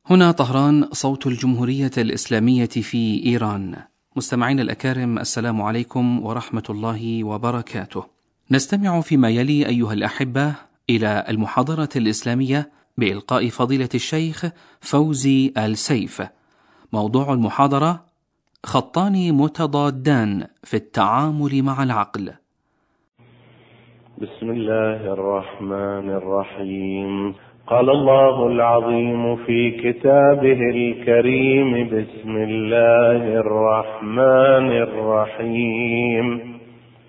هنا طهران، صوت الجمهورية الإسلامية في إيران. مستمعين الأكارم، السلام عليكم ورحمة الله وبركاته. نستمع فيما يلي أيها الأحبة إلى المحاضرة الإسلامية بإلقاء فضيلة الشيخ فوزي السيف. موضوع المحاضرة: خطان متضادان في التعامل مع العقل. بسم الله الرحمن الرحيم. قال الله العظيم في كتابه الكريم: بسم الله الرحمن الرحيم.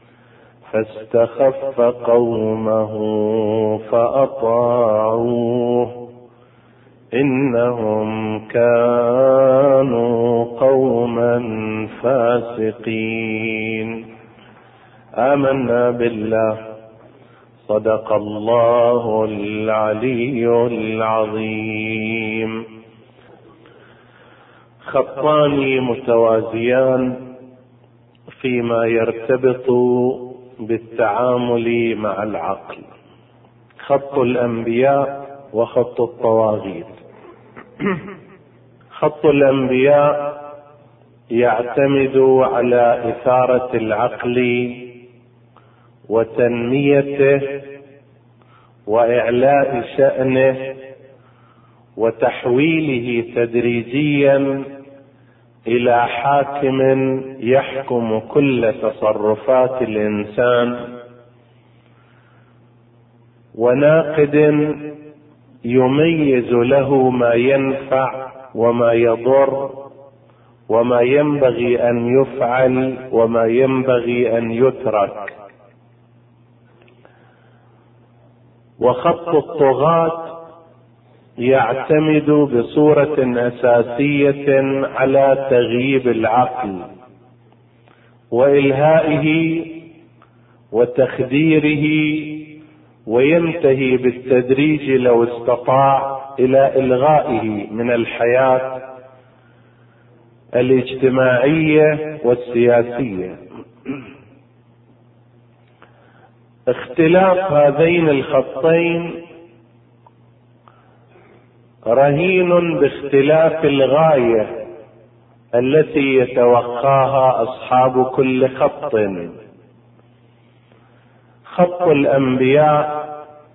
فاستخف قومه فأطاعوه إنهم كانوا قوما فاسقين. آمنا بالله، صدق الله العلي العظيم. خطان متوازيان فيما يرتبط بالتعامل مع العقل: خط الأنبياء وخط الطواغيت. خط الأنبياء يعتمد على إثارة العقل وتنميته وإعلاء شأنه وتحويله تدريجيا إلى حاكم يحكم كل تصرفات الإنسان، وناقد يميز له ما ينفع وما يضر، وما ينبغي أن يفعل وما ينبغي أن يترك. وخط الطغاة يعتمد بصورة أساسية على تغييب العقل وإلهائه وتخديره، وينتهي بالتدريج لو استطاع إلى إلغائه من الحياة الاجتماعية والسياسية. اختلاف هذين الخطين رهين باختلاف الغاية التي يتوقاها أصحاب كل خط. خط الأنبياء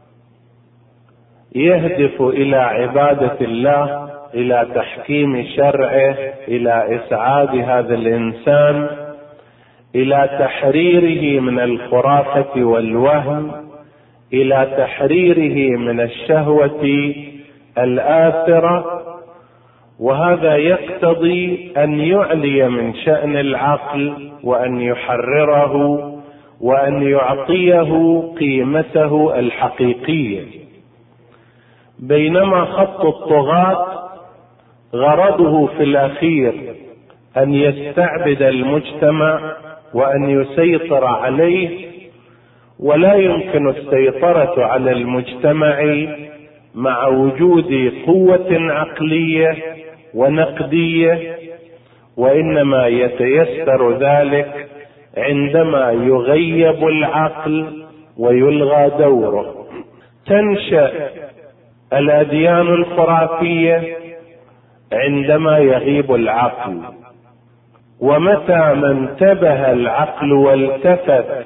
يهدف إلى عبادة الله، إلى تحكيم شرعه، إلى إسعاد هذا الإنسان، إلى تحريره من الخرافة والوهم، إلى تحريره من الشهوة الآثرة. وهذا يقتضي أن يعلي من شأن العقل وأن يحرره وأن يعطيه قيمته الحقيقية. بينما خط الطغاة غرضه في الأخير أن يستعبد المجتمع وأن يسيطر عليه، ولا يمكن السيطرة على المجتمع مع وجود قوة عقلية ونقدية، وإنما يتيسر ذلك عندما يغيب العقل ويلغى دوره. تنشأ الأديان الخرافية عندما يغيب العقل، ومتى ما انتبه العقل والتفت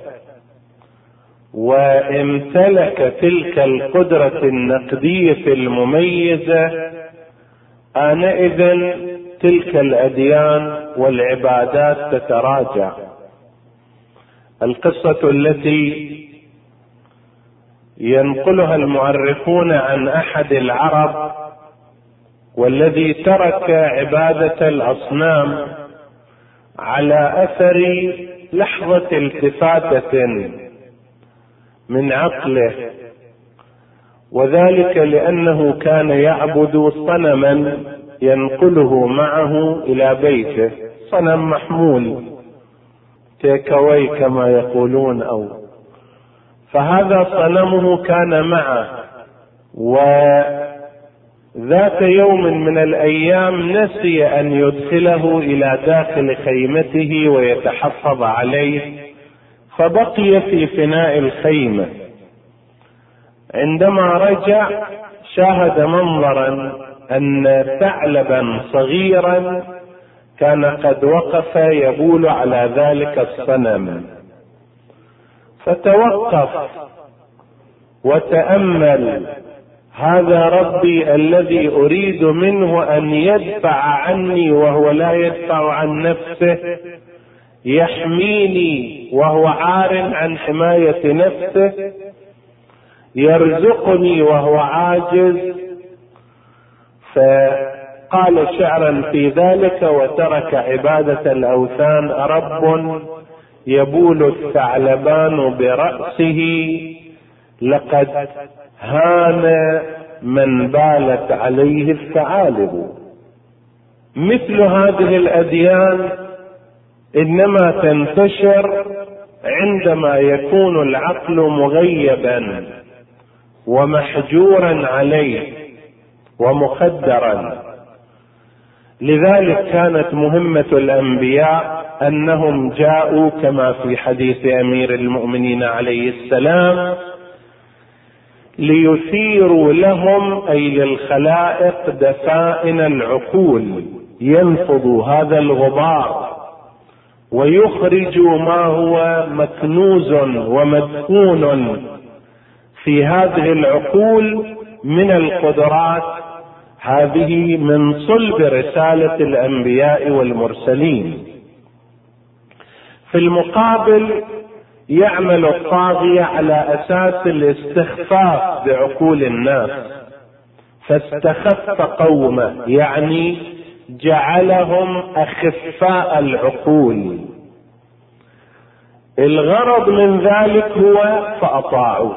وامتلك تلك القدرة النقدية المميزة، آنئذ تلك الأديان والعبادات تتراجع. القصة التي ينقلها المؤرخون عن أحد العرب والذي ترك عبادة الأصنام على أثر لحظة التفاتة من عقله، وذلك لأنه كان يعبد صنما ينقله معه إلى بيته، صنم محمول تيكاوي كما يقولون، فهذا صنمه كان معه. وذات يوم من الأيام نسي أن يدخله إلى داخل خيمته ويتحفظ عليه، فبقي في فناء الخيمة. عندما رجع شاهد منظرا أن ثعلبا صغيرا كان قد وقف يبول على ذلك الصنم، فتوقف وتأمل: هذا ربي الذي أريد منه أن يدفع عني وهو لا يدفع عن نفسه، يحميني وهو عار عن حماية نفسه، يرزقني وهو عاجز. فقال شعرا في ذلك: وترك عبادة الأوثان رب يبول الثعلبان برأسه، لقد هان من بالت عليه الثعالب. مثل هذه الأديان إنما تنتشر عندما يكون العقل مغيبا ومحجورا عليه ومخدرا. لذلك كانت مهمة الأنبياء أنهم جاءوا كما في حديث أمير المؤمنين عليه السلام ليثيروا لهم أي للخلائق دفائن العقول، ينفضوا هذا الغبار ويخرجوا ما هو مكنوز ومدفون في هذه العقول من القدرات. هذه من صلب رسالة الأنبياء والمرسلين. في المقابل يعمل الطاغية على أساس الاستخفاف بعقول الناس، فاستخف قومه، يعني جعلهم أخفاء العقول. الغرض من ذلك هو فأطاعوا،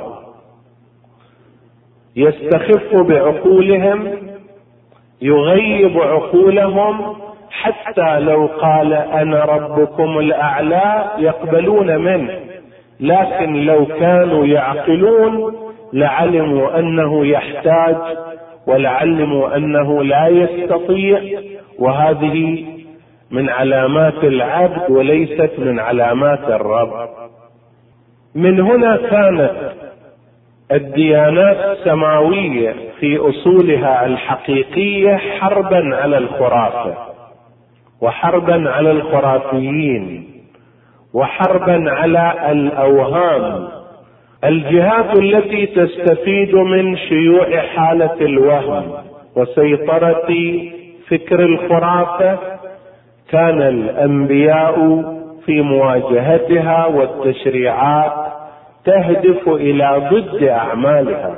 يستخف بعقولهم، يغيب عقولهم، حتى لو قال أنا ربكم الأعلى يقبلون منه، لكن لو كانوا يعقلون لعلموا أنه يحتاج ولعلموا أنه لا يستطيع، وهذه من علامات العبد وليست من علامات الرب. من هنا كانت الديانات السماوية في أصولها الحقيقية حربا على الخرافة، وحربا على الخرافيين، وحربا على الأوهام. الجهات التي تستفيد من شيوع حالة الوهم وسيطرة فكر الخرافة كان الأنبياء في مواجهتها، والتشريعات تهدف إلى ضد أعمالها.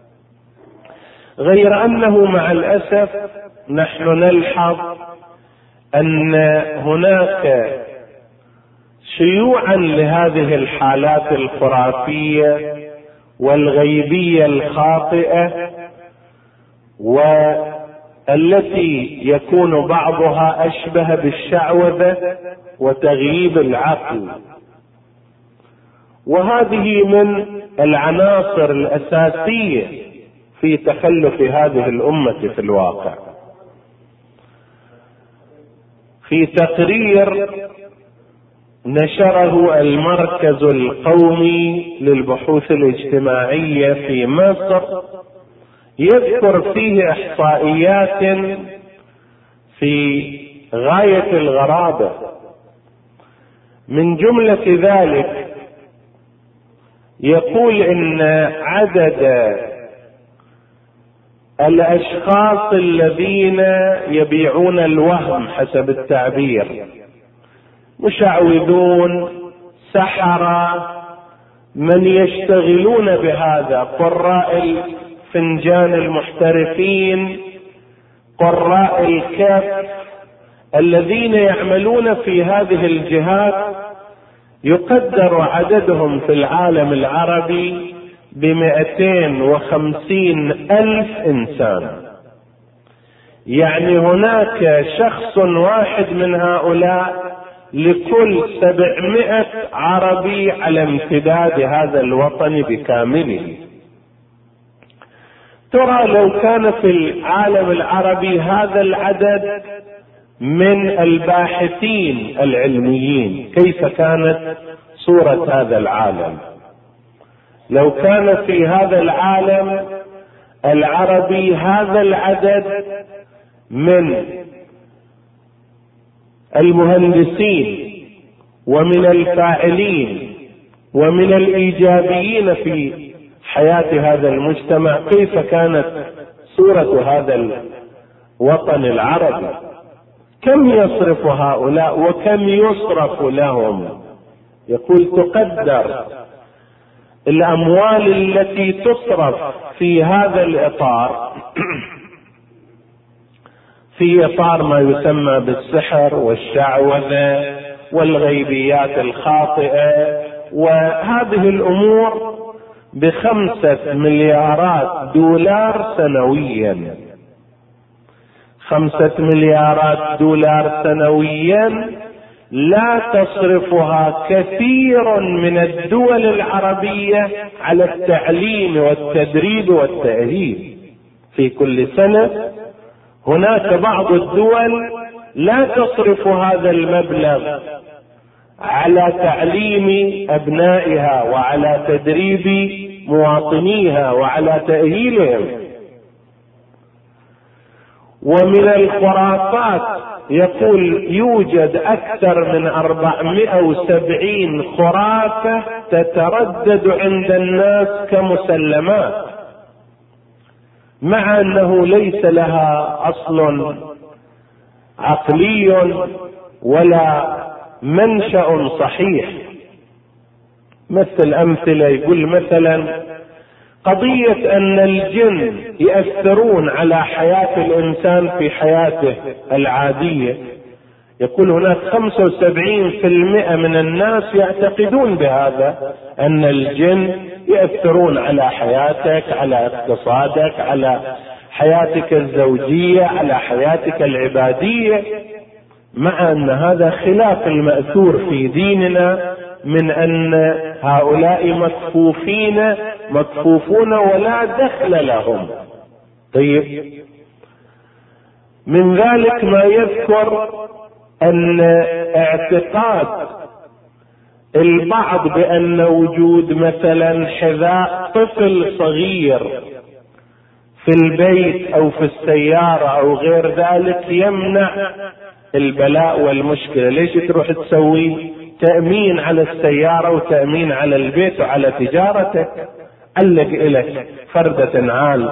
غير أنه مع الأسف نحن نلحظ أن هناك شيوعا لهذه الحالات الخرافية والغيبية الخاطئة، والتي يكون بعضها أشبه بالشعوذة وتغييب العقل. وهذه من العناصر الأساسية في تخلف هذه الأمة في الواقع. في تقرير نشره المركز القومي للبحوث الاجتماعية في مصر يذكر فيه إحصائيات في غاية الغرابة. من جملة ذلك يقول إن عدد الأشخاص الذين يبيعون الوهم حسب التعبير، مشعوذون، سحرة، من يشتغلون بهذا، قراء الفنجان المحترفين، قراء الكف، الذين يعملون في هذه الجهات، يقدر عددهم في العالم العربي ب250,000 إنسان. يعني هناك شخص واحد من هؤلاء لكل 700 عربي على امتداد هذا الوطن بكامله. ترى لو كان في العالم العربي هذا العدد من الباحثين العلميين، كيف كانت صورة هذا العالم؟ لو كان في هذا العالم العربي هذا العدد من المهندسين ومن الفاعلين ومن الإيجابيين في حياة هذا المجتمع، كيف كانت صورة هذا الوطن العربي؟ كم يصرف هؤلاء وكم يصرف لهم؟ يقول تقدر الأموال التي تصرف في هذا الإطار في إطار ما يسمى بالسحر والشعوذة والغيبيات الخاطئة وهذه الأمور ب5 مليارات دولار سنويا. 5 مليارات دولار سنويا لا تصرفها كثير من الدول العربية على التعليم والتدريب والتأهيل. في كل سنة هناك بعض الدول لا تصرف هذا المبلغ على تعليم أبنائها وعلى تدريب مواطنيها وعلى تأهيلهم. ومن الخرافات يقول يوجد أكثر من 470 خرافة تتردد عند الناس كمسلمات، مع أنه ليس لها أصل عقلي ولا منشأ صحيح. مثل أمثلة، يقول مثلا قضية أن الجن يأثرون على حياة الإنسان في حياته العادية، يقول هناك 75% من الناس يعتقدون بهذا، أن الجن يأثرون على حياتك، على اقتصادك، على حياتك الزوجية، على حياتك العبادية، مع أن هذا خلاف المأثور في ديننا من أن هؤلاء مكفوفون ولا دخل لهم. طيب، من ذلك ما يذكر أن اعتقاد البعض بأن وجود مثلا حذاء طفل صغير في البيت أو في السيارة أو غير ذلك يمنع البلاء والمشكلة. ليش تروح تسوي تأمين على السيارة وتأمين على البيت وعلى تجارتك؟ علق إلك فردة عال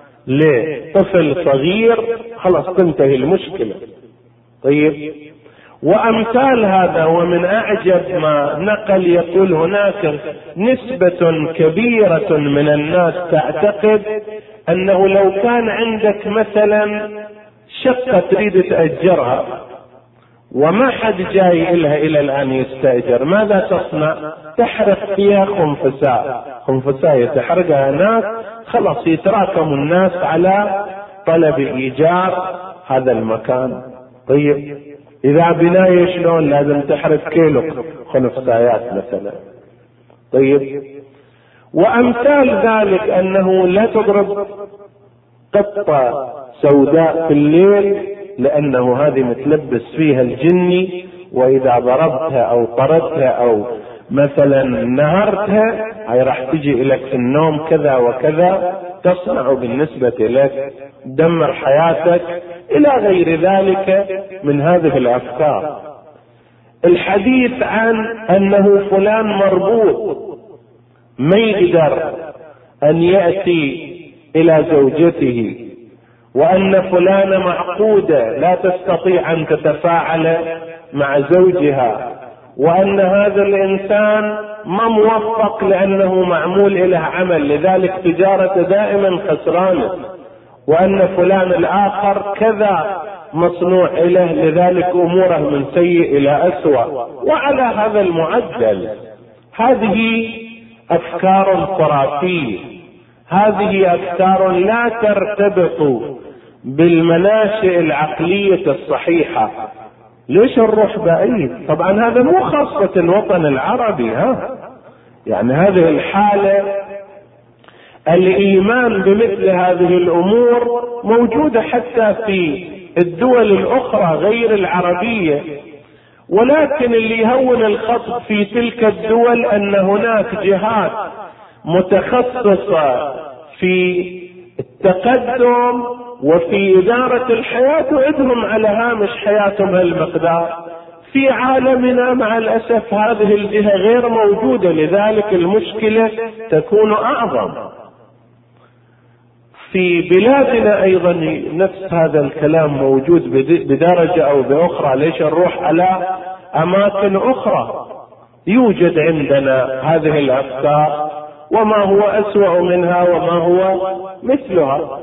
لطفل صغير، خلاص تنتهي المشكلة. طيب، وأمثال هذا. ومن أعجب ما نقل يقول هناك نسبة كبيرة من الناس تعتقد أنه لو كان عندك مثلا شقة تريد تأجرها وما حد جاي إلها إلى الآن يستأجر، ماذا تصنع؟ تحرق فيها خنفساء يتحرقها ناس، خلاص يتراكم الناس على طلب إيجار هذا المكان. طيب، إذا بناية شلون؟ لازم تحرق كيلو خنفسايات مثلا. طيب، وأمثال ذلك أنه لا تضرب قطة سوداء في الليل لأنه هذه متلبس فيها الجني، وإذا ضربتها أو طردتها أو مثلا نهرتها هي راح تجي إليك في النوم كذا وكذا، تصنع بالنسبة لك، تدمر حياتك، إلى غير ذلك من هذه الأفكار. الحديث عن أنه فلان مربوط ما يقدر أن يأتي إلى زوجته، وأن فلانة معقودة لا تستطيع أن تتفاعل مع زوجها، وأن هذا الإنسان ما موفق لأنه معمول إله عمل، لذلك تجارته دائما خسرانة، وأن فلان الآخر كذا مصنوع إله، لذلك أموره من سيء إلى أسوأ، وعلى هذا المعدل. هذه أفكار خرافية، هذه أفكار لا ترتبط بالمناشئ العقلية الصحيحة. ليش نروح بعيد؟ طبعا هذا مو خاصة الوطن العربي، يعني هذه الحالة الإيمان بمثل هذه الأمور موجودة حتى في الدول الأخرى غير العربية، ولكن اللي يهون الخط في تلك الدول أن هناك جهات متخصصة في التقدم وفي إدارة الحياة وعدهم على هامش حياتهم هالمقدار. في عالمنا مع الأسف هذه الجهة غير موجودة، لذلك المشكلة تكون أعظم. في بلادنا أيضا نفس هذا الكلام موجود بدرجة أو بأخرى. ليش نروح على أماكن أخرى؟ يوجد عندنا هذه الأفكار، وما هو أسوأ منها وما هو مثلها.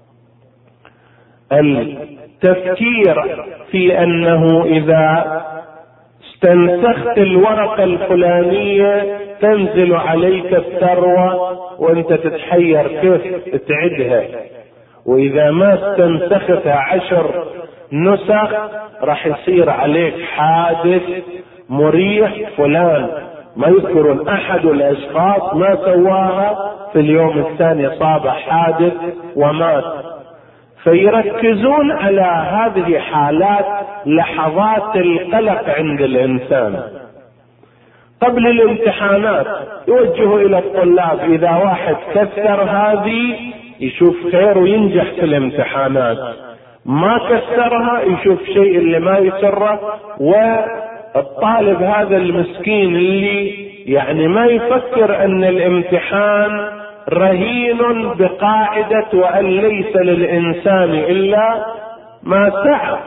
التفكير في أنه إذا استنسخت الورقة الفلانية تنزل عليك الثروة، وانت تتحير كيف تعدها، وإذا ما استنسختها 10 نسخ راح يصير عليك حادث مريح فلان. ما يذكرون أحد الأشخاص ما سواها، في اليوم الثاني صاب حادث ومات. فيركزون على هذه حالات لحظات القلق عند الإنسان. قبل الامتحانات يوجهوا إلى الطلاب إذا واحد كسر هذه يشوف خير وينجح في الامتحانات، ما كسرها يشوف شيء اللي ما يسره. والطالب هذا المسكين اللي يعني ما يفكر أن الامتحان رهين بقاعدة وأن ليس للإنسان إلا ما سعى،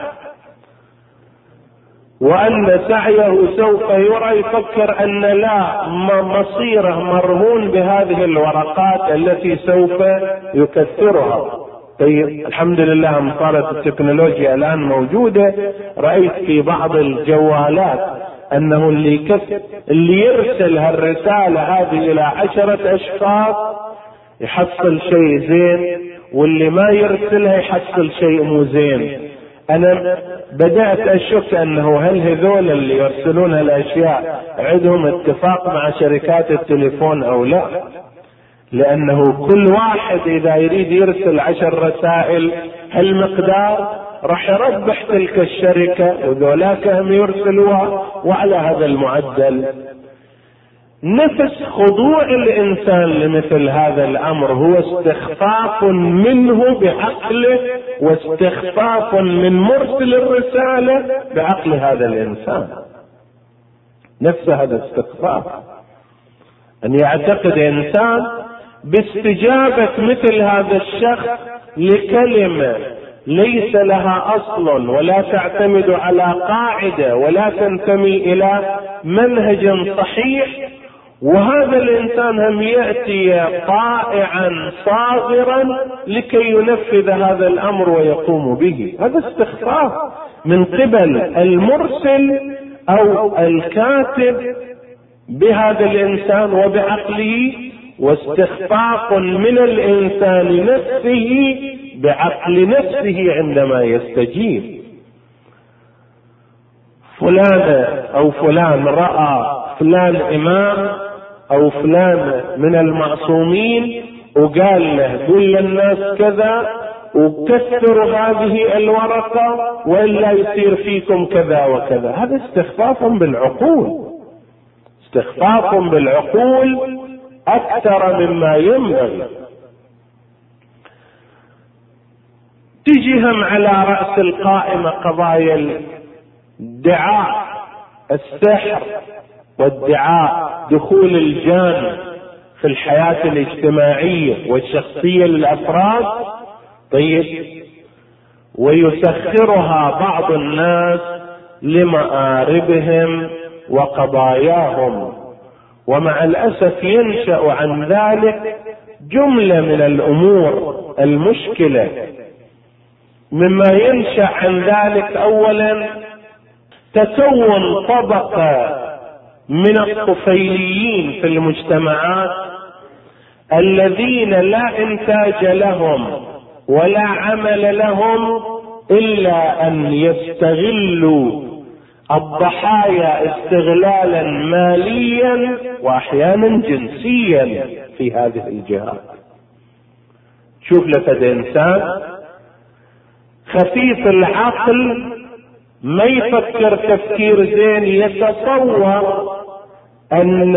وأن سعيه سوف يرى، يفكر أن لا مصيره مرهون بهذه الورقات التي سوف يكثرها. طيب الحمد لله صارت التكنولوجيا الآن موجودة. رأيت في بعض الجوالات أنه اللي يرسل هالرسالة هذه إلى 10 أشخاص يحصل شيء زين، واللي ما يرسلها يحصل شيء مو زين. أنا بدأت أشك أنه هل هذول اللي يرسلون الأشياء عندهم اتفاق مع شركات التليفون أو لا، لأنه كل واحد إذا يريد يرسل 10 رسائل هالمقدار راح يربح تلك الشركة، وذولاك هم يرسلوها وعلى هذا المعدل. نفس خضوع الإنسان لمثل هذا الأمر هو استخفاف منه بعقله، واستخفاف من مرسل الرسالة بعقل هذا الإنسان. نفس هذا الاستخفاف، أن يعتقد إنسان باستجابة مثل هذا الشخص لكلمة ليس لها أصل ولا تعتمد على قاعدة ولا تنتمي إلى منهج صحيح، وهذا الإنسان هم يأتي طائعا صاغرا لكي ينفذ هذا الأمر ويقوم به. هذا استخفاف من قبل المرسل أو الكاتب بهذا الإنسان وبعقله، واستخفاف من الإنسان نفسه بعقل نفسه عندما يستجيب. فلان أو فلان رأى فلان إمام أو فلان من المعصومين وقال له قل للناس كذا وكثروا هذه الورقة وإلا يصير فيكم كذا وكذا. هذا استخفاف بالعقول، استخفاف بالعقول أكثر مما ينبغي. تجيهم على رأس القائمة قضايا الادعاء السحر وادعاء دخول الجان في الحياة الاجتماعية والشخصية للأفراد. طيب، ويسخرها بعض الناس لمآربهم وقضاياهم، ومع الأسف ينشأ عن ذلك جملة من الأمور المشكلة. مما ينشأ عن ذلك أولا تكون طبقة من الطفيليين في المجتمعات الذين لا إنتاج لهم ولا عمل لهم إلا أن يستغلوا الضحايا استغلالا ماليا وأحيانا جنسيا في هذه الجهات. شوف لك إنسان خفيف العقل ما يفكر تفكير زين، يتصور أن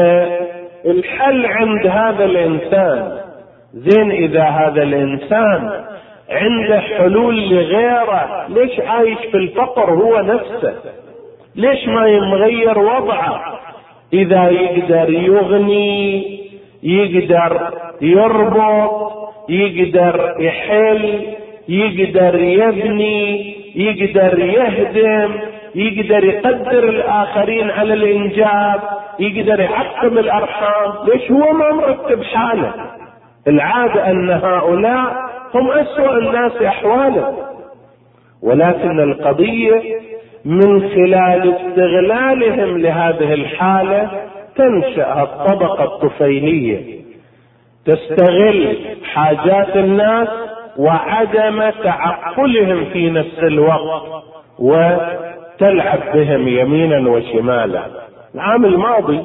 الحل عند هذا الإنسان. زين، إذا هذا الإنسان عنده حلول لغيره، ليش عايش في الفقر هو نفسه؟ ليش ما يمغير وضعه؟ اذا يقدر يغني، يقدر يربط، يقدر يحل، يقدر يبني، يقدر يهدم، يقدر يقدر الآخرين على الإنجاب، يقدر يحكم الأرحام، ليش هو ما مرتب حاله؟ العادة أن هؤلاء هم أسوأ الناس أحوالا، ولكن القضية من خلال استغلالهم لهذه الحالة تنشأ الطبقة الطفيلية، تستغل حاجات الناس وعدم تعقلهم في نفس الوقت، وتلعب بهم يمينا وشمالا. العام الماضي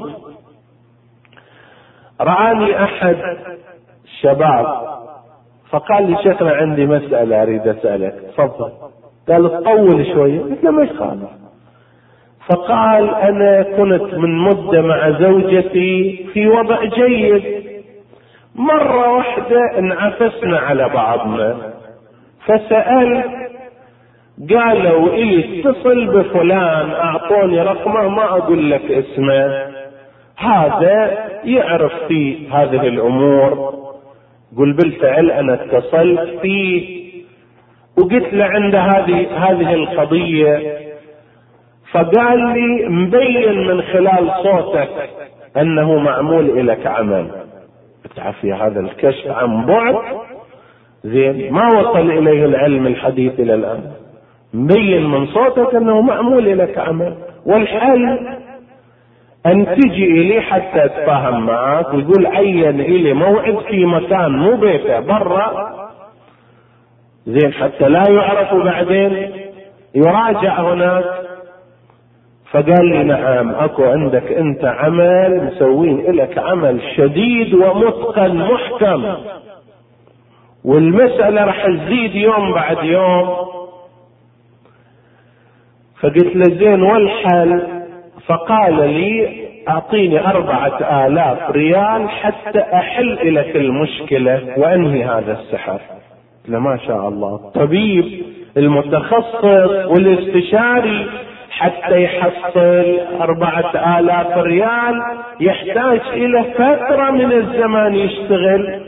رآني أحد الشباب فقال لي شيخنا عندي مسألة أريد أسألك. تفضل. قال تطول شوية. قلت له مش خالص. فقال أنا كنت من مدة مع زوجتي في وضع جيد، مرة واحدة انعفسنا على بعضنا، فسألت قالوا إلي اتصل بفلان، أعطوني رقمه ما أقول لك اسمه، هذا يعرف في هذه الأمور. قل بالفعل أنا اتصلت فيه وقلت له عند هذه القضية، فقال لي مبين من خلال صوتك أنه معمول إليك عمل. بتعرفي هذا الكشف عن بعد زين ما وصل إليه العلم الحديث إلى الآن، مبين من صوتك أنه معمول إليك عمل. والحل أن تجي إلي حتى أتفاهم معك، ويقول عين إلي موعد في مكان مو بيته برا زين حتى لا يعرف بعدين يراجع هناك. فقال لي نعم اكو عندك انت عمل مسوين لك عمل شديد ومتقن محكم، والمسألة رح تزيد يوم بعد يوم. فقلت له زين والحل؟ فقال لي اعطيني 4000 ريال حتى احل لك المشكلة وانهي هذا السحر. قلت له ما شاء الله، الطبيب المتخصص والاستشاري حتى يحصل 4000 ريال يحتاج الى فترة من الزمان يشتغل،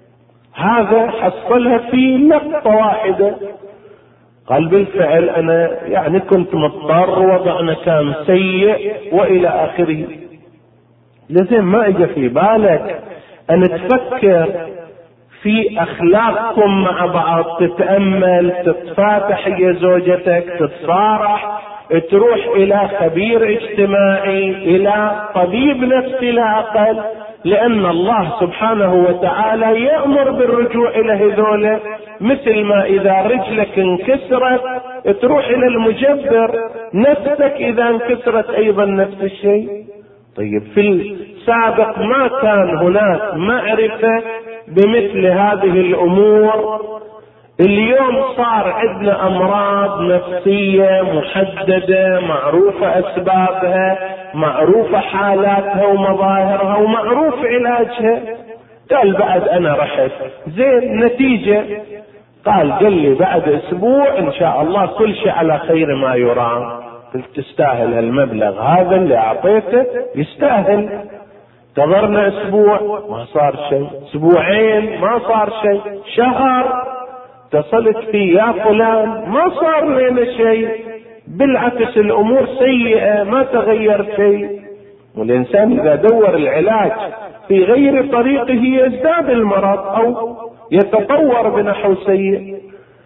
هذا حصلها في لقطة واحدة. قال بالفعل انا يعني كنت مضطر، وضعنا كان سيء والى اخره. لازم ما اجى في بالك ان تفكر في اخلاقكم مع بعض، تتأمل، تتفاتح يا زوجتك، تتصارح، تروح الى خبير اجتماعي، الى طبيب نفسي لا اقل، لان الله سبحانه وتعالى يأمر بالرجوع الى هذول. مثل ما اذا رجلك انكسرت تروح الى المجبر، نفسك اذا انكسرت ايضا نفس الشيء. طيب في السابق ما كان هناك معرفة بمثل هذه الامور، اليوم صار عندنا امراض نفسية محددة معروفة اسبابها، معروفة حالاتها ومظاهرها ومعروف علاجها. قال بعد انا رحت زين نتيجة، قال لي بعد اسبوع ان شاء الله كل شيء على خير ما يرام. قلت تستاهل هالمبلغ هذا اللي اعطيته، يستاهل. انتظرنا اسبوع ما صار شيء، اسبوعين ما صار شيء، شهر اتصلت فيه يا فلان ما صار لنا شيء، بالعكس الامور سيئة ما تغير شيء. والانسان اذا دور العلاج في غير طريقه يزداد المرض او يتطور بنحو سيء.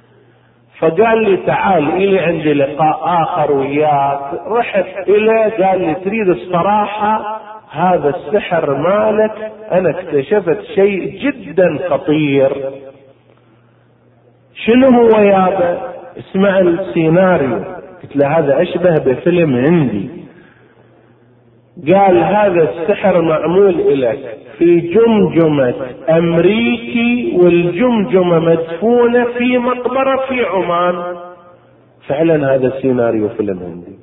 فقال لي تعال الي عندي لقاء اخر وياك. رحت اليه قال لي تريد الصراحة هذا السحر مالك انا اكتشفت شيء جدا خطير. شنو هو يابا؟ اسمع السيناريو. قلت له هذا اشبه بفيلم هندي. قال هذا السحر معمول إليك في جمجمة امريكي، والجمجمة مدفونة في مقبرة في عمان. فعلا هذا السيناريو فيلم هندي.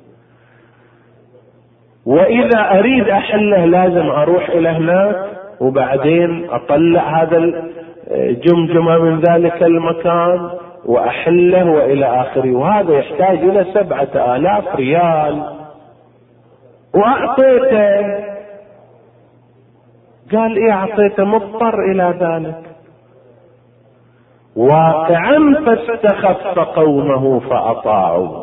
واذا اريد احله لازم اروح الى هناك وبعدين اطلع هذا جمجمة من ذلك المكان وأحله وإلى آخره، وهذا يحتاج إلى 7,000 ريال وأعطيته. قال إيه أعطيته؟ مضطر إلى ذلك واقعا، فاستخف قومه فأطاعوا.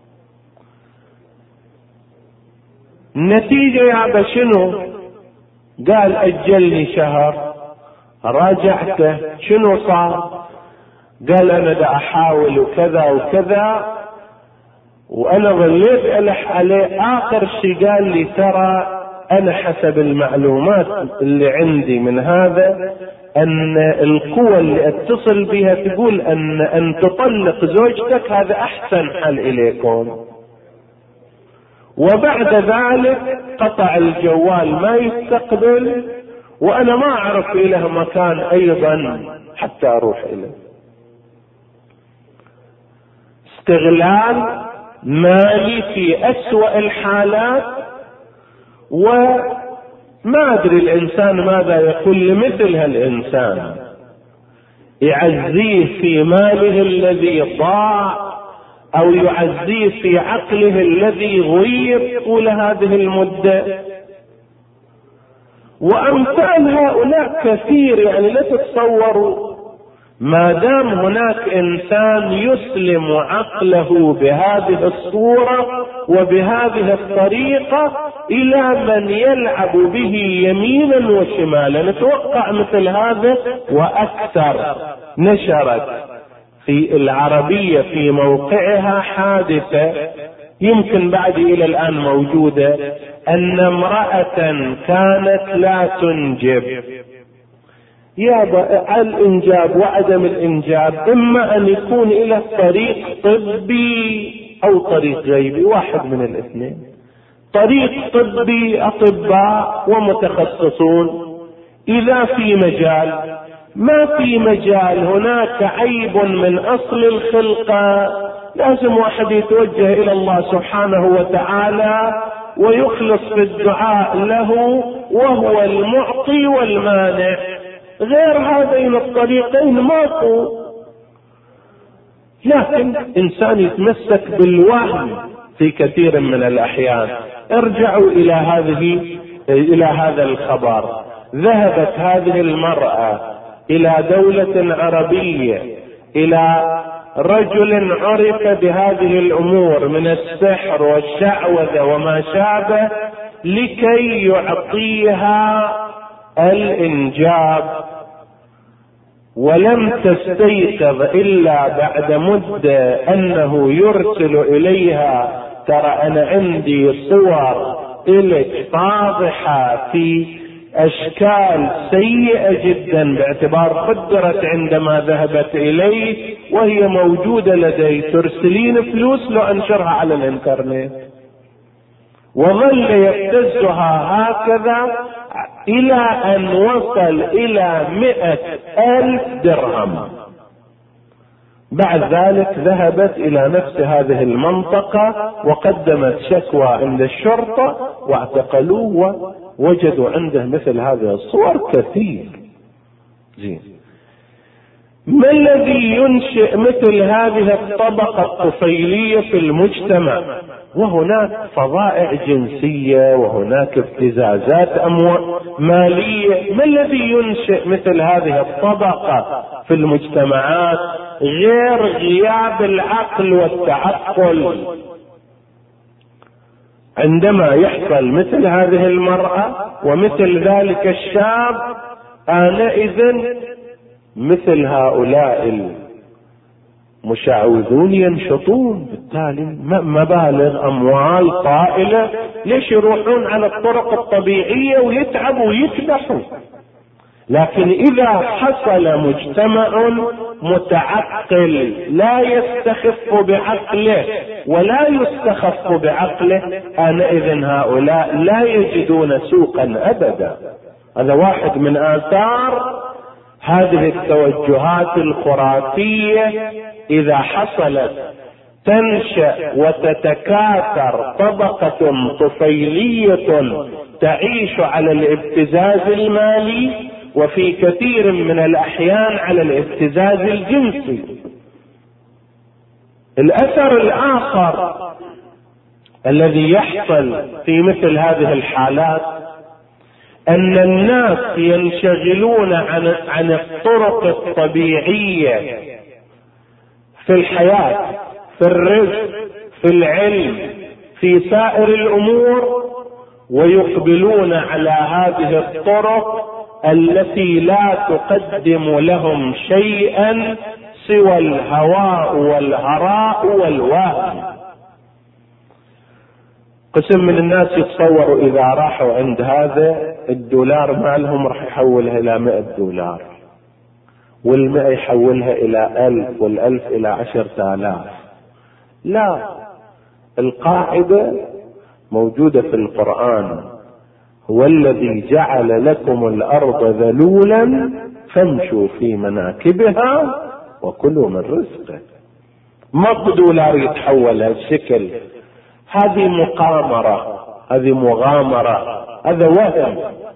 النتيجة يا أبا شنو؟ قال أجلني شهر. راجعته شنو صار؟ قال أنا دا أحاول وكذا وكذا وأنا ظليت ألح عليه. آخر شيء قال لي ترى أنا حسب المعلومات اللي عندي من هذا أن القوة اللي اتصل بها تقول أن تطلق زوجتك هذا أحسن حل إليكم. وبعد ذلك قطع الجوال ما يستقبل، وأنا ما أعرف له مكان أيضا حتى أروح إليه. استغلال مالي في أسوأ الحالات. وما أدري الإنسان ماذا يقول لمثل هالإنسان، يعزيه في ماله الذي ضاع أو يعزيه في عقله الذي غير طول هذه المدة. وأمثال هؤلاء كثير، يعني لا تتصوروا. ما دام هناك إنسان يسلم عقله بهذه الصورة وبهذه الطريقة إلى من يلعب به يمينا وشمالا، نتوقع مثل هذا وأكثر. نشرت في العربية في موقعها حادثة يمكن بعد إلى الآن موجودة، أن امرأة كانت لا تنجب. الإنجاب وعدم الإنجاب إما أن يكون إلى طريق طبي أو طريق غيبي، واحد من الاثنين. طريق طبي أطباء ومتخصصون إذا في مجال، ما في مجال، هناك عيب من أصل الخلقة، لازم واحد يتوجه إلى الله سبحانه وتعالى ويخلص في الدعاء له، وهو المعطي والمانع. غير هذين الطريقين ماكو. لكن إنسان يتمسك بالوهم في كثير من الأحيان. ارجعوا إلى هذا الخبر. ذهبت هذه المرأة إلى دولة عربية، إلى رجل عرف بهذه الأمور من السحر والشعوذة وما شابه، لكي يعطيها الإنجاب. ولم تستيقظ إلا بعد مدة أنه يرسل إليها ترى أنا عندي صور إلك فاضحة في أشكال سيئة جدا، باعتبار قدرت عندما ذهبت إليه وهي موجودة لدي، ترسلين فلوس لو أنشرها على الإنترنت. وظل يبتزها هكذا إلى أن وصل إلى 100,000 درهم. بعد ذلك ذهبت إلى نفس هذه المنطقة وقدمت شكوى عند الشرطة واعتقلوه، ووجدوا عنده مثل هذه الصور كثير. زين، ما الذي ينشئ مثل هذه الطبقة الطفيلية في المجتمع؟ وهناك فظائع جنسية وهناك ابتزازات مالية. ما الذي ينشئ مثل هذه الطبقة في المجتمعات غير غياب العقل والتعقل؟ عندما يحصل مثل هذه المرأة ومثل ذلك الشاب، آنئذ مثل هؤلاء المشعوذون ينشطون، بالتالي مبالغ أموال طائلة. ليش يروحون على الطرق الطبيعية ويتعبوا ويكدحوا؟ لكن إذا حصل مجتمع متعقل لا يستخف بعقله ولا يستخف بعقله، آنئذ هؤلاء لا يجدون سوقا أبدا. هذا واحد من آثار هذه التوجهات الخرافية. إذا حصلت تنشأ وتتكاثر طبقة طفيلية تعيش على الابتزاز المالي وفي كثير من الأحيان على الابتزاز الجنسي. الأثر الآخر الذي يحصل في مثل هذه الحالات أن الناس ينشغلون عن الطرق الطبيعية في الحياة، في الرزق، في العلم، في سائر الأمور، ويقبلون على هذه الطرق التي لا تقدم لهم شيئا سوى الهواء والهراء والوهم. قسم من الناس يتصوروا إذا راحوا عند هذا الدولار مالهم راح يحولها إلى 100 دولار، وال100 يحولها إلى 1000، وال1000 إلى 10,000. لا، القاعدة موجودة في القرآن: هو الذي جعل لكم الأرض ذلولا فامشوا في مناكبها وكلوا من رزقه. ما دولار يتحول هالشكل، هذه مقامرة، هذه مغامرة، هذا وهم.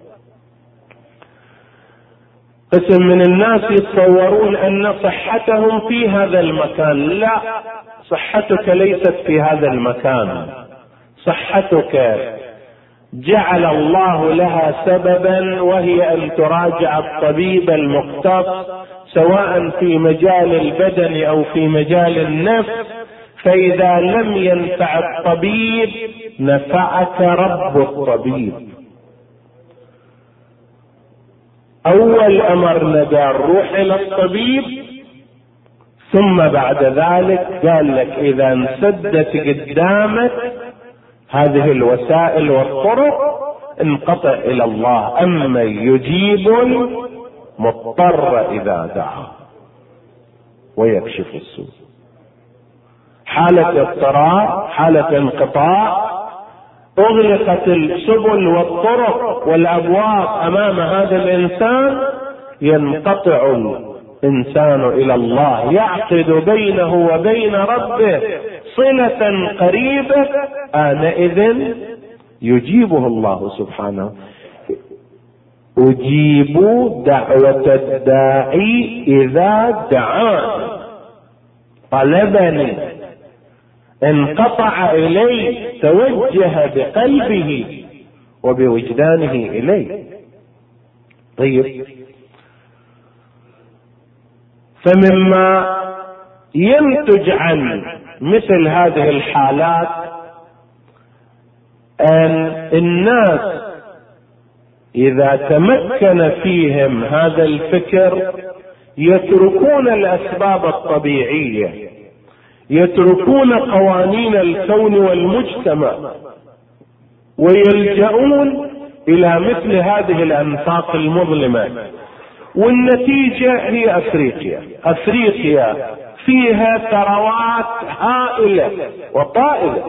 قسم من الناس يتصورون أن صحتهم في هذا المكان. لا، صحتك ليست في هذا المكان، صحتك جعل الله لها سببا، وهي أن تراجع الطبيب المختص سواء في مجال البدن أو في مجال النفس، فإذا لم ينفع الطبيب نفعك رب الطبيب. أول أمر قال روح إلى الطبيب، ثم بعد ذلك قال لك إذا انسدت قدامك هذه الوسائل والطرق انقطع إلى الله، أما يجيب المضطر إذا دعا ويكشف السوء. حالة اضطرار، حالة انقطاع، اغلقت السبل والطرق والابواب امام هذا الانسان، ينقطع الانسان الى الله، يعقد بينه وبين ربه صلة قريبة، آنئذ يجيبه الله سبحانه. أجيب دعوة الداعي إذا دعاني، طلبني، انقطع إليه، توجه بقلبه وبوجدانه إليه. طيب، فمما ينتج عن مثل هذه الحالات أن الناس إذا تمكن فيهم هذا الفكر يتركون الأسباب الطبيعية، يتركون قوانين الكون والمجتمع، ويلجؤون إلى مثل هذه الأنفاق المظلمة. والنتيجة هي أفريقيا. أفريقيا فيها ثروات هائلة وطائلة،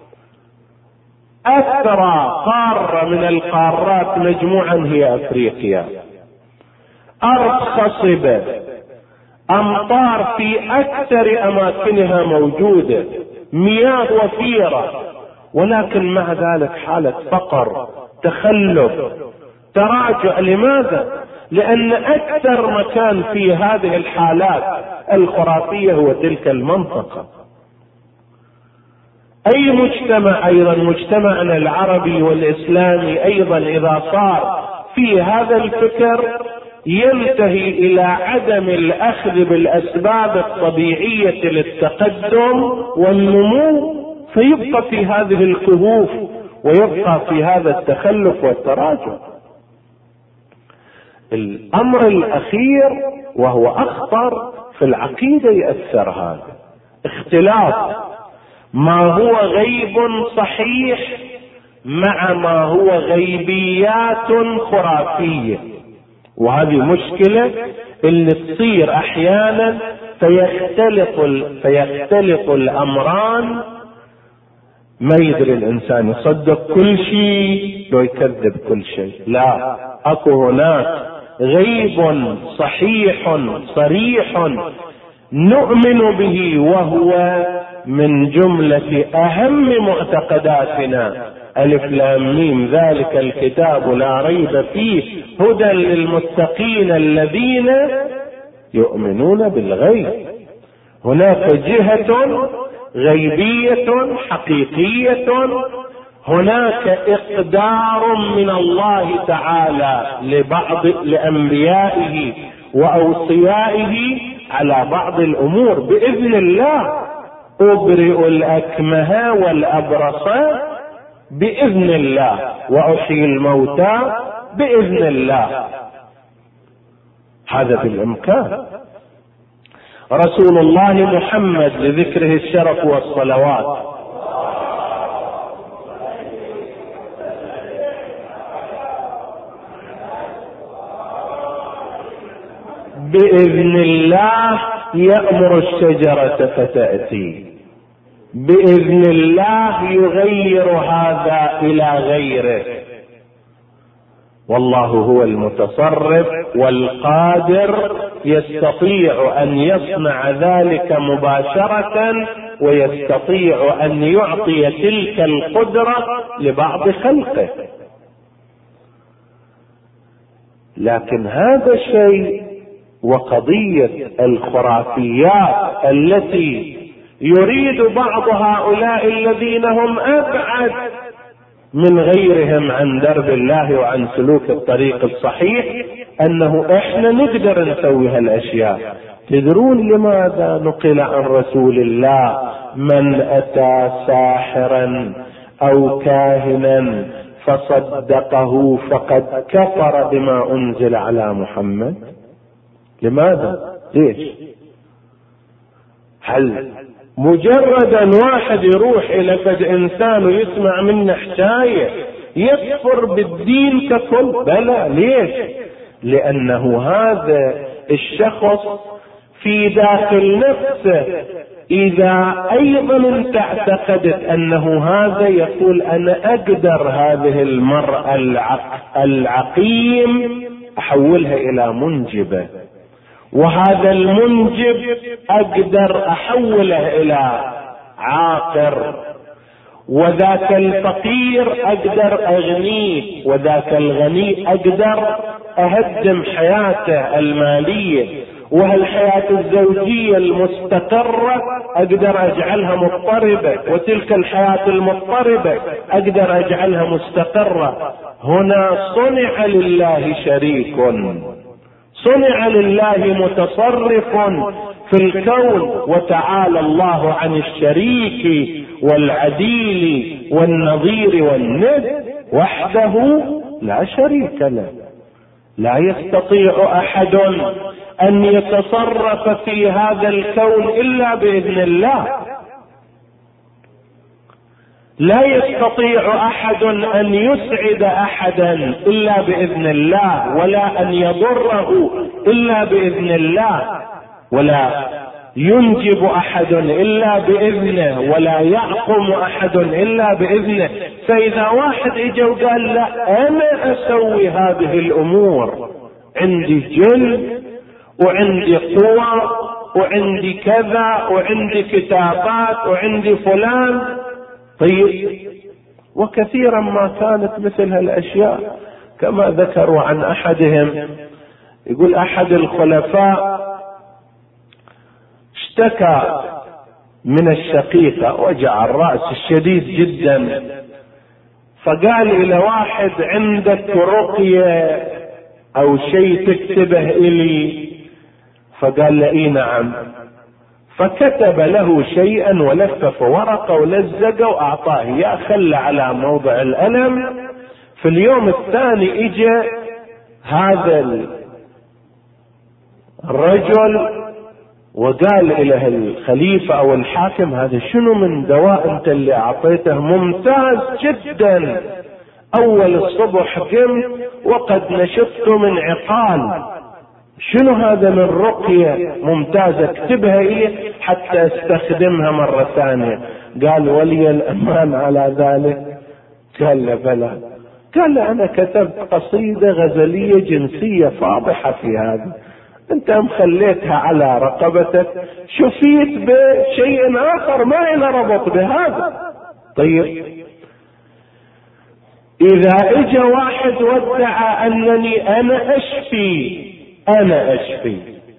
أثرى قارة من القارات مجموعا هي أفريقيا. أرض خصبة، أمطار في أكثر أماكنها موجودة، مياه وفيرة، ولكن مع ذلك حالة فقر، تخلف، تراجع. لماذا؟ لأن أكثر مكان في هذه الحالات الخرافية هو تلك المنطقة. أي مجتمع أيضا، مجتمعنا العربي والإسلامي أيضا، إذا صار في هذا الفكر ينتهي إلى عدم الأخذ بالأسباب الطبيعية للتقدم والنمو، فيبقى في هذه الكهوف ويبقى في هذا التخلف والتراجع. الأمر الأخير وهو أخطر في العقيدة يأثر هذا اختلاف ما هو غيب صحيح مع ما هو غيبيات خرافية، وهذه مشكلة اللي تصير أحيانا، فيختلط الأمران، ما يدري الإنسان يصدق كل شيء لو يكذب كل شيء. لا، أكو هناك غيب صحيح صريح نؤمن به، وهو من جملة أهم معتقداتنا ألف لام ميم ذلك الكتاب لا ريب فيه هدى للمتقين الذين يؤمنون بالغيب. هناك جهة غيبية حقيقية، هناك إقدار من الله تعالى لبعض لأنبيائه وأوصيائه على بعض الأمور بإذن الله. أبرئ الأكمه والأبرص بإذن الله، وأحيي الموتى بإذن الله، هذا بالإمكان. رسول الله محمد لذكره الشرف والصلوات بإذن الله يأمر الشجرة فتأتي، بإذن الله يغير هذا إلى غيره، والله هو المتصرف والقادر، يستطيع أن يصنع ذلك مباشرة، ويستطيع أن يعطي تلك القدرة لبعض خلقه. لكن هذا الشيء وقضية الخرافيات التي يريد بعض هؤلاء الذين هم أبعد من غيرهم عن درب الله وعن سلوك الطريق الصحيح، أنه إحنا نقدر نسوي هالأشياء. تدرون لماذا نقل عن رسول الله من أتى ساحرا أو كاهنا فصدقه فقد كفر بما أنزل على محمد؟ لماذا؟ ليش؟ هل مجرد ان واحد يروح الى فد انسان ويسمع منه حكايه يكفر بالدين ككل؟ بلى. ليش؟ لانه هذا الشخص في داخل نفسه اذا ايضا انت اعتقدت انه هذا يقول انا اقدر هذه المرأة العقيم احولها الى منجبة، وهذا المنجب اقدر احوله الى عاقر، وذاك الفقير اقدر اغنيه، وذاك الغني اقدر اهدم حياته المالية، وهالحياة الزوجية المستقرة اقدر اجعلها مضطربة، وتلك الحياة المضطربة اقدر اجعلها مستقرة. هنا صنع لله شريك، صنع لله متصرف في الكون، وتعالى الله عن الشريك والعديل والنظير والند، وحده لا شريك له. لا يستطيع احد ان يتصرف في هذا الكون الا باذن الله، لا يستطيع احد ان يسعد احدا الا باذن الله، ولا ان يضره الا باذن الله، ولا ينجب احد الا باذنه، ولا يعقم احد الا باذنه. فاذا واحد اجى وقال لا انا اسوي هذه الامور، عندي جن وعندي قوى وعندي كذا وعندي كتابات وعندي فلان، طيب. وكثيرا ما كانت مثل هالاشياء، كما ذكروا عن احدهم، يقول احد الخلفاء اشتكى من الشقيقة، وجع الرأس الشديد جدا، فقال الى واحد عندك رقية او شيء تكتبه الي؟ فقال له اي نعم. فكتب له شيئا ولف ورقة ولزقه واعطاه اياه، خلى على موضع الألم. في اليوم الثاني اجى هذا الرجل وقال الى الخليفة او الحاكم هذا شنو من دواء انت اللي اعطيته؟ ممتاز جدا، اول الصبح قمت وقد نشفت من عقال، شنو هذا من رقية ممتازة، اكتبها لي حتى استخدمها مرة ثانية. قال ولي الامان على ذلك؟ قال له بلى. قال له انا كتبت قصيدة غزلية جنسية فاضحة في هذا، انت مخليتها على رقبتك، شفيت بشيء اخر ما له ربط بهذا. طيب إذا اجى واحد وادعى أنني أنا أشفي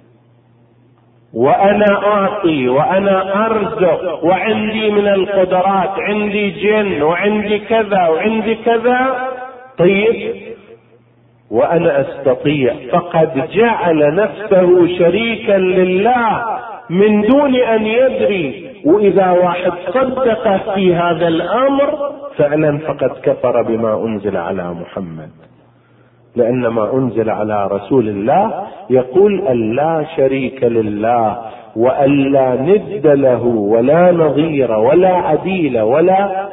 وأنا أعطي وأنا أرزق وعندي من القدرات، عندي جن وعندي كذا وعندي كذا، طيب وأنا أستطيع، فقد جعل نفسه شريكا لله من دون أن يدري. وإذا واحد صدق في هذا الأمر فعلا فقد كفر بما أنزل على محمد، لأن ما أنزل على رسول الله يقول أن لا شريك لله وأن لا ند له ولا نظير ولا عديل، ولا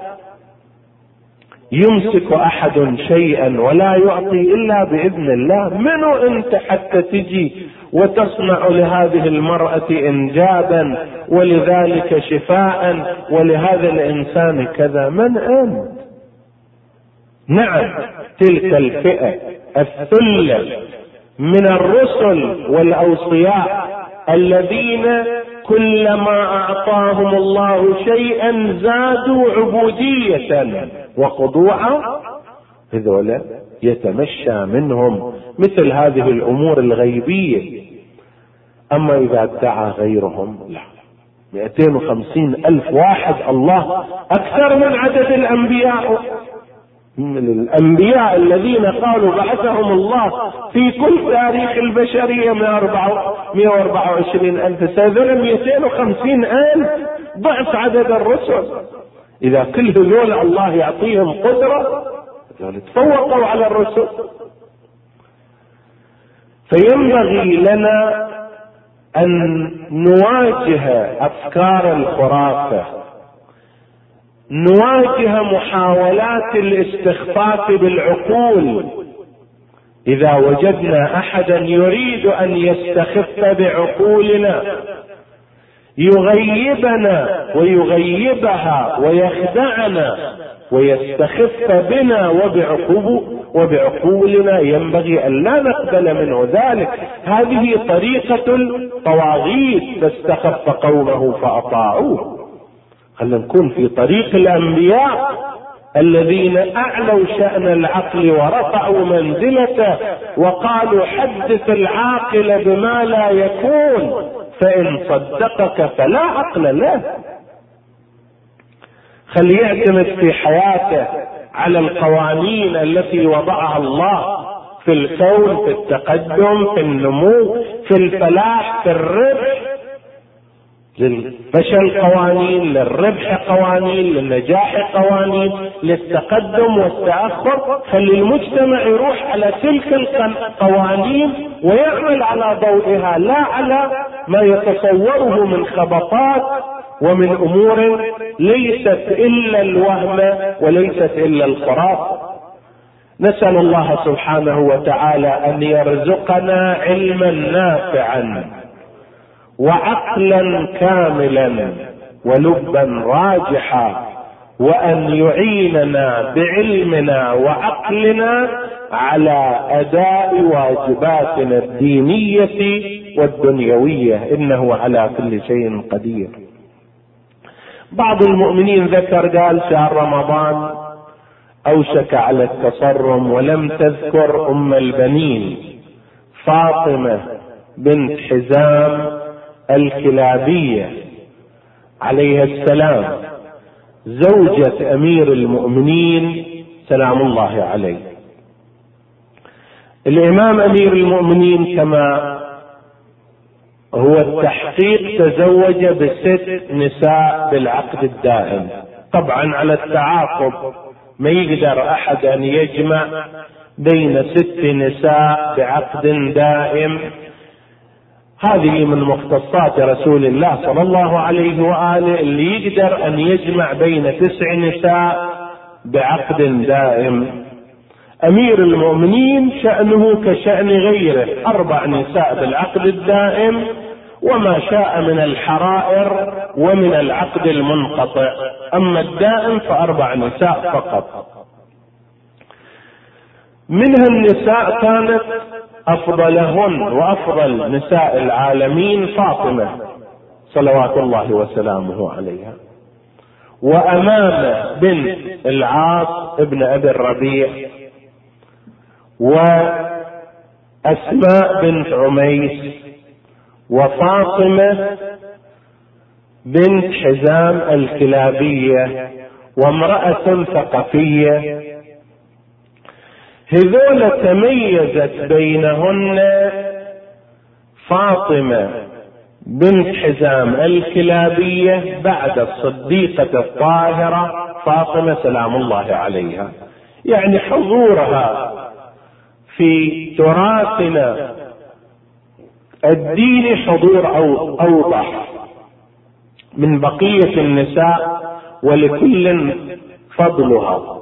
يمسك أحد شيئا ولا يعطي إلا بإذن الله. منو أنت حتى تجي وتصنع لهذه المرأة إنجابا ولذلك شفاء ولهذا الإنسان كذا؟ من أنت؟ نعم، تلك الفئة الثلة من الرسل والأوصياء الذين كلما أعطاهم الله شيئا زادوا عبودية وخضوعا، هذولا يتمشى منهم مثل هذه الأمور الغيبية. أما إذا ادعى غيرهم لا، 250,000 واحد، الله أكثر من عدد الأنبياء. الأنبياء الذين قالوا بعثهم الله في كل تاريخ البشرية 124,000 سنة، 250,000 ضعف عدد الرسل. إذا كل هذول الله يعطيهم قدرة تفوقوا على الرسل. فينبغي لنا أن نواجه أفكار الخرافة، نواجه محاولات الاستخفاف بالعقول. إذا وجدنا أحدا يريد أن يستخف بعقولنا، يغيبنا ويغيبها ويخدعنا ويستخف بنا وبعقولنا، ينبغي أن لا نقبل منه ذلك. هذه طريقة الطواغيت، فاستخف قومه فأطاعوه. خلينا نكون في طريق الأنبياء الذين أعلوا شأن العقل ورفعوا منزلته وقالوا حدث العاقل بما لا يكون، فإن صدقك فلا عقل له. خلي يعتمد في حياته على القوانين التي وضعها الله في الكون، في التقدم، في النمو، في الفلاح، في الربح. للفشل قوانين، للربح قوانين، للنجاح قوانين، للتقدم والتأخر. خلي المجتمع يروح على تلك القوانين ويعمل على ضوئها، لا على ما يتصوره من خبطات ومن أمور ليست إلا الوهم وليست إلا الخرافة. نسأل الله سبحانه وتعالى أن يرزقنا علما نافعا وعقلا كاملا ولبا راجحا، وأن يعيننا بعلمنا وعقلنا على أداء واجباتنا الدينية والدنيوية، إنه على كل شيء قدير. بعض المؤمنين ذكر قال شهر رمضان أوشك على التصرم، ولم تذكر أم البنين فاطمة بنت حزام الكلابية عليها السلام، زوجة أمير المؤمنين سلام الله عليه. الإمام أمير المؤمنين كما هو التحقيق تزوج ب6 نساء بالعقد الدائم. طبعا على التعاقب ما يقدر أحد أن يجمع بين 6 نساء بعقد دائم. هذه من مختصات رسول الله صلى الله عليه وآله، اللي يقدر أن يجمع بين 9 نساء بعقد دائم. أمير المؤمنين شأنه كشأن غيره، 4 نساء بالعقد الدائم، وما شاء من الحرائر ومن العقد المنقطع. أما الدائم ف4 نساء فقط. منها النساء كانت أفضلهن وأفضل نساء العالمين فاطمة صلوات الله وسلامه عليها، وأمامة بنت العاص ابن أبي الربيع، وأسماء بنت عميس، وفاطمة بنت حزام الكلابية، وامرأة ثقفية. هذول تميزت بينهن فاطمة بنت حزام الكلابية بعد الصديقة الطاهرة فاطمة سلام الله عليها. يعني حضورها في تراثنا الديني حضور أوضح من بقية النساء، ولكل فضلها.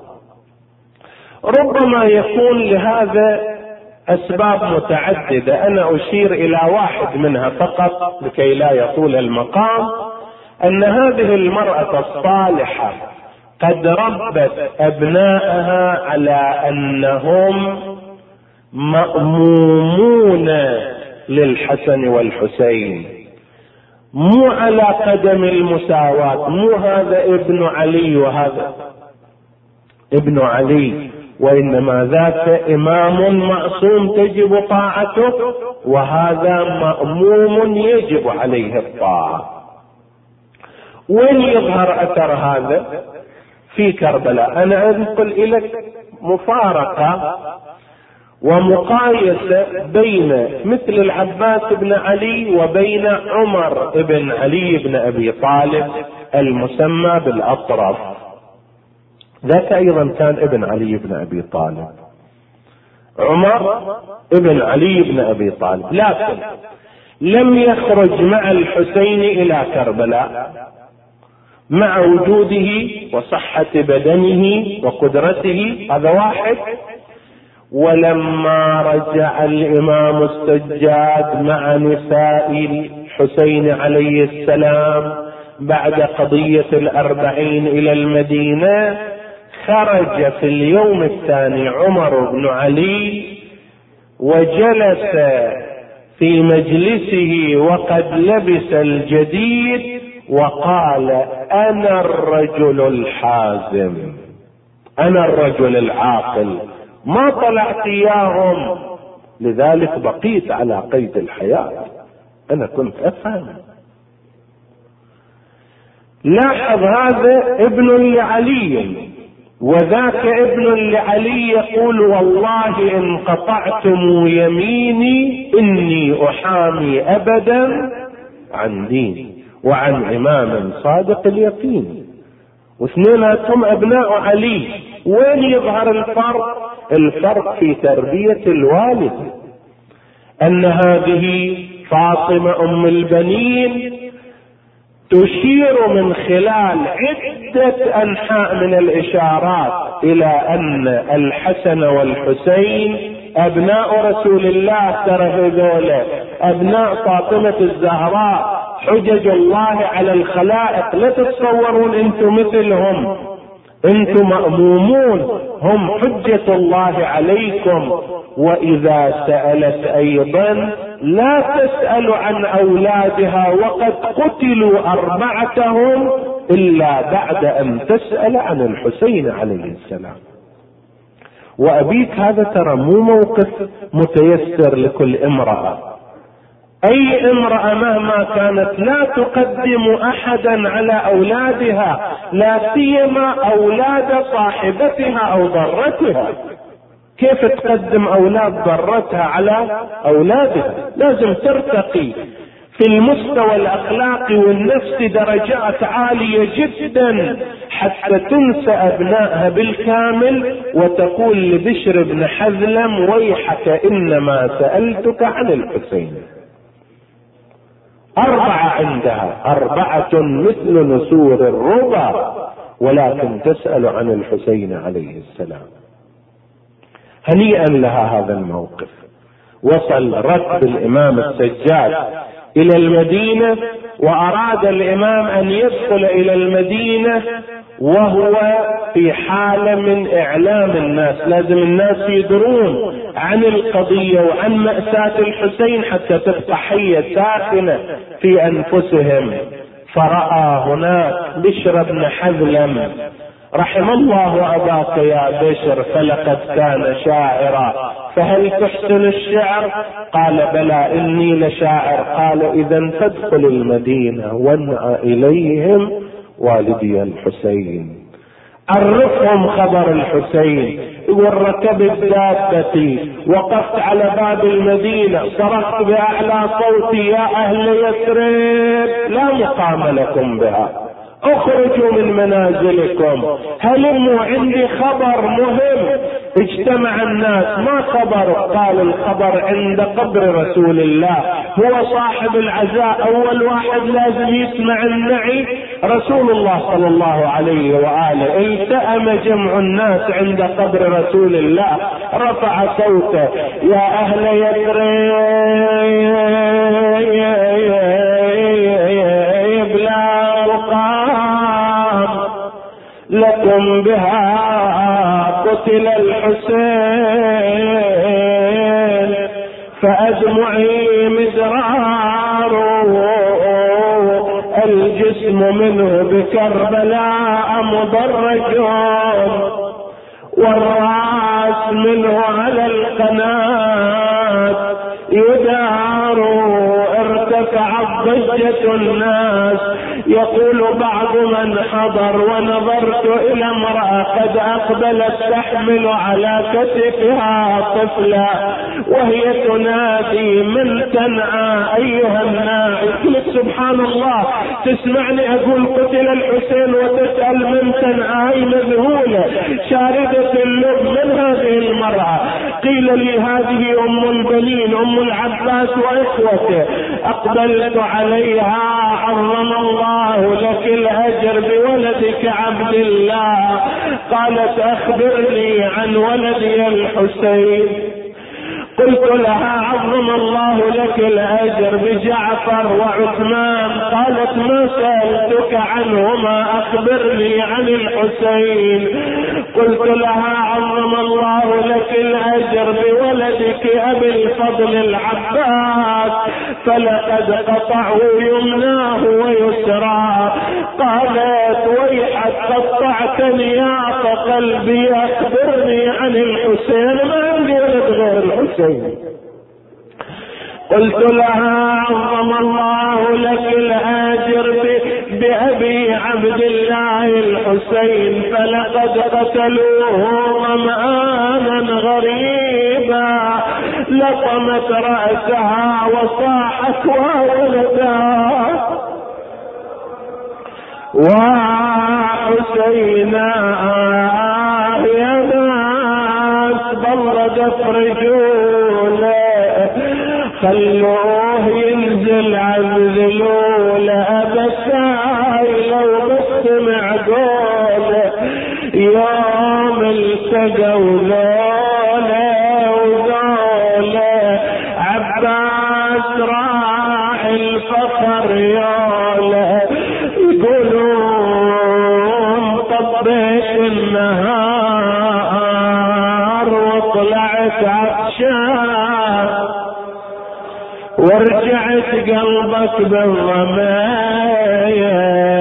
ربما يكون لهذا أسباب متعددة، أنا أشير إلى واحد منها فقط لكي لا يطول المقام، أن هذه المرأة الصالحة قد ربت أبنائها على أنهم مأمومون للحسن والحسين، مو على قدم المساواة، مو هذا ابن علي وهذا ابن علي، وإنما ذاك إمام معصوم تجب طاعته، وهذا مأموم يجب عليه الطاعة. وين يظهر أثر هذا؟ في كربلاء. أنا أنقل إليك مفارقة ومقايسة بين مثل العباس بن علي وبين عمر بن علي بن أبي طالب المسمى بالأطرف. ذاك أيضا كان ابن علي بن أبي طالب، عمر ابن علي بن أبي طالب، لكن لم يخرج مع الحسين إلى كربلاء مع وجوده وصحة بدنه وقدرته، هذا واحد. ولما رجع الإمام السجاد مع نساء الحسين عليه السلام بعد قضية 40 إلى المدينة، خرج في اليوم الثاني عمر بن علي وجلس في مجلسه وقد لبس الجديد وقال: أنا الرجل الحازم، أنا الرجل العاقل، ما طلعت إياهم، لذلك بقيت على قيد الحياة، أنا كنت أفهم. لاحظ، هذا ابن لعلي، وذاك ابن لعلي يقول: والله إن قطعتم يميني إني أحامي أبدا عن دين وعن إمام صادق اليقين. واثنيناتهم أبناء علي. وين يظهر الفرق؟ الفرق في تربية الوالد، أن هذه فاطمة أم البنين تشير من خلال عدة أنحاء من الإشارات إلى أن الحسن والحسين أبناء رسول الله، ترى هذول أبناء فاطمة الزهراء، حجج الله على الخلائق. لا تتصورون أنتم مثلهم، أنتم مأمومون، هم حجة الله عليكم. وإذا سألت أيضا لا تسأل عن أولادها وقد قتلوا 4 إلا بعد أن تسأل عن الحسين عليه السلام. وأبيك هذا ترى مو موقف متيسر لكل امرأة. أي امرأة مهما كانت لا تقدم أحدا على أولادها، لا سيما أولاد صاحبتها أو ضرتها. كيف تقدم أولاد ضرتها على أولادها؟ لازم ترتقي في المستوى الأخلاقي والنفسي درجات عالية جدا حتى تنسى أبنائها بالكامل وتقول لبشر بن حذلم: ويحك إنما سألتك عن الحسين. 4 عندها، 4 مثل نسور الربا، ولكن تسأل عن الحسين عليه السلام. هنيئا لها هذا الموقف. وصل ركب الإمام السجاد إلى المدينة، وأراد الإمام أن يدخل إلى المدينة وهو في حالة من إعلام الناس. لازم الناس يدرون عن القضية وعن مأساة الحسين حتى تبقى حية ساخنة في أنفسهم. فرأى هناك بشر بن حذلم: رحم الله أباك يا بشر، فلقد كان شاعرا، فهل تحسن الشعر؟ قال: بلى إني لشاعر. قال: إذا فادخل المدينة وانأ إليهم والدي الحسين، عرفهم خبر الحسين. يقول: ركبت دابتي، وقفت على باب المدينة، صرخت بأعلى صوتي: يا أهل يثرب لا مقام لكم بها، اخرجوا من منازلكم، هلموا عندي خبر مهم. اجتمع الناس: ما خبر؟ قال: الخبر عند قبر رسول الله، هو صاحب العزاء، اول واحد لازم يسمع النعي رسول الله صلى الله عليه وآله. التأم جمع الناس عند قبر رسول الله، رفع صوته: يا اهل يثرب لا مقام لكم بها، قتل الحسين فأدمعي مزرار، الجسم منه بكربلاء مدرج، والرأس منه على القناة يدار. ارتفعت ضجة الناس، يقول بعض من حضر: ونظرت إلى امرأة قد أقبلت تحمل على كتفها طفلا، وهي تنادي: من تنعى أيها الناعي؟ قلت: سبحان الله، تسمعني أقول قتل الحسين وتسأل من تنعى؟ مذهولة شاردة اللب من هذه المرأة. قيل لي: هذه أم البنين، أم العباس وإخوته. أقبلت عليها: عظم الله لك الأجر بولدك عبد الله. قالت: أخبرني عن ولدي الحسين. قلت لها: عظم الله لك الأجر بجعفر وعثمان. قالت: ما سألتك عنهما، أخبرني عن الحسين. قلت لها: عظم الله لك الأجر بولدك أبي الفضل العباس، فلقد قطعوا يمناه ويسراه. قالت: ويحك قطعتني يا قلبي، أخبرني عن الحسين، ما عندي غير الحسين. قلت لها: عظم الله لك الأجر بأبي عبد الله الحسين، فلقد قتلوه ظمآنا غريبا، لطمت رأسها وصاحت وولدا: وحسينا يا ناس بردت رجوله، خلوه ينزل عذلوله، بسايله وبس معقوله، يوم التقوا ذوله وذوله، عباس راح الفخر يوله، يقولون طبيت النهار وطلعت عطشان، ورجعت قلبك بالرماية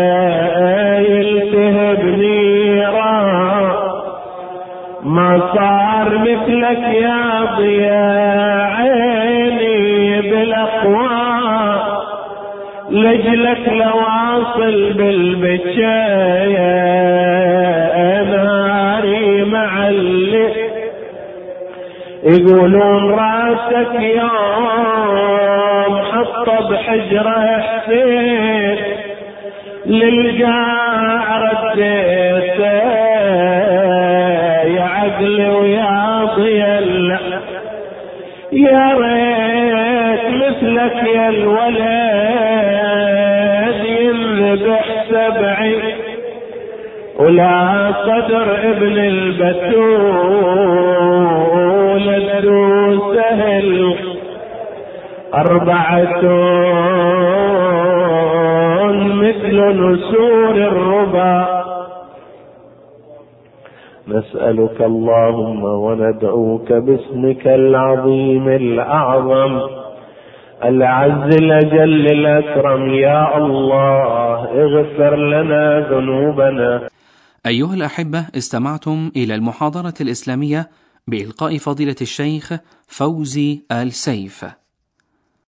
يلتهب نيران، ما صار مثلك يا ضياء عيني بالاقوام، لجلك لواصل بالبكاية ناري معلق، يقولون راسك يوم حطه بحجره حسين، للقاع رديته يا عقلي ويا ضيل، يا ريت مثلك يا الولد ينذبح سبعي، ولا صدر ابن البتول الدو سهل، 4 مثل نسور الربا. نسألك اللهم وندعوك باسمك العظيم الأعظم الأعز الأجل الأكرم، يا الله اغفر لنا ذنوبنا. أيها الأحبة، استمعتم إلى المحاضرة الإسلامية بإلقاء فضيلة الشيخ فوزي آل سيف.